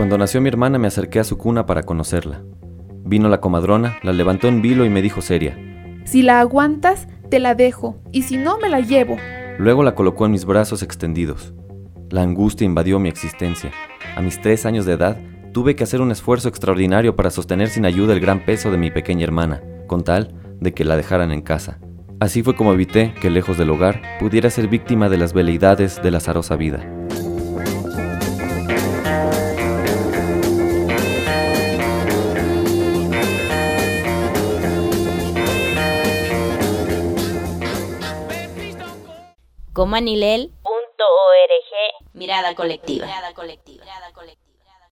Cuando nació mi hermana me acerqué a su cuna para conocerla. Vino la comadrona, la levantó en vilo y me dijo seria: Si la aguantas, te la dejo, y si no, me la llevo. Luego la colocó en mis brazos extendidos. La angustia invadió mi existencia. A mis 3 años de edad, tuve que hacer un esfuerzo extraordinario para sostener sin ayuda el gran peso de mi pequeña hermana, con tal de que la dejaran en casa. Así fue como evité que, lejos del hogar, pudiera ser víctima de las veleidades de la azarosa vida. Comanilel.org. Mirada colectiva.